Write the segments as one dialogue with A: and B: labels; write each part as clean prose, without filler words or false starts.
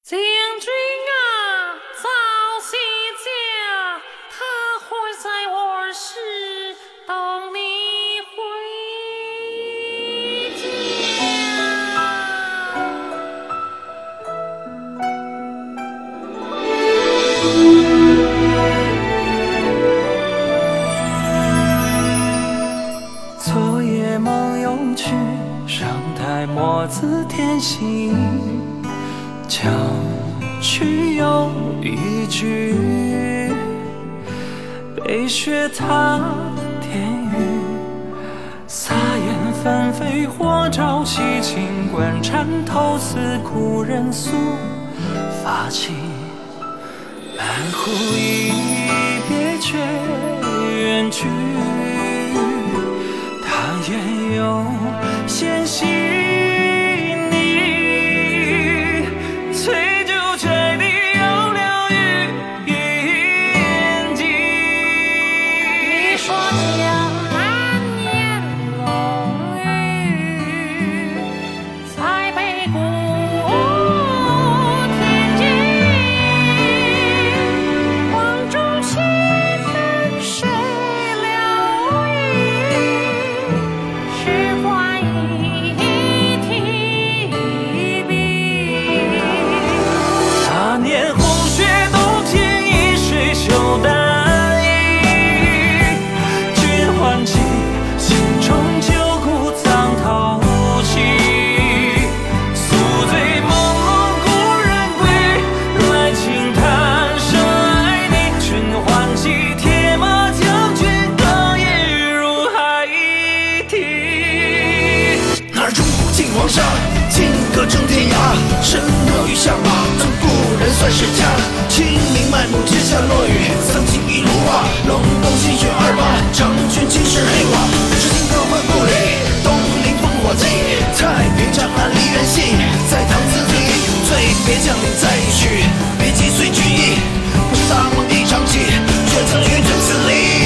A: 将军啊，早些家，他会在卧室等你
B: 回家。昨夜梦又去，上台墨字添新。 将去又一句，北雪踏天雨，洒烟纷飞火朝夕，清官缠头似故人诉发起，南湖一别却远去，他也有纤细。
C: 皇上，金戈征天涯，身落于下马，尊故人算是家。清明麦木之下落雨，曾经一如画。隆冬新雪二八，长卷尽是黑瓦。至今各换故里，东临烽火际。太平长安梨园戏，在唐字里，最别将领再续，别击碎军意。不撒梦一场棋，却曾与君死离。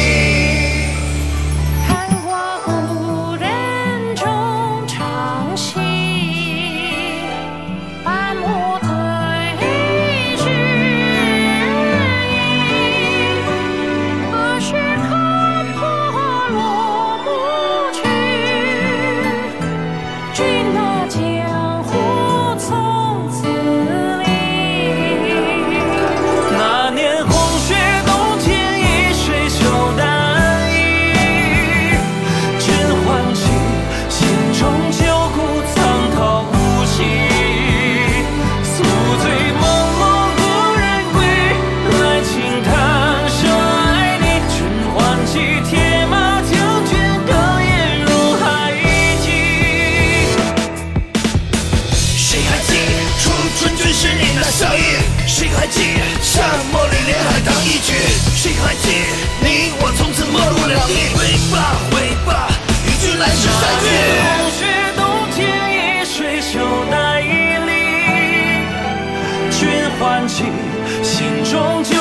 C: 谁还记沙漠里连海棠一曲？谁还记你我从此陌路两地？回吧回吧，与君来世再聚。
B: 红雪冬天一水袖带一粒，君唤起心中。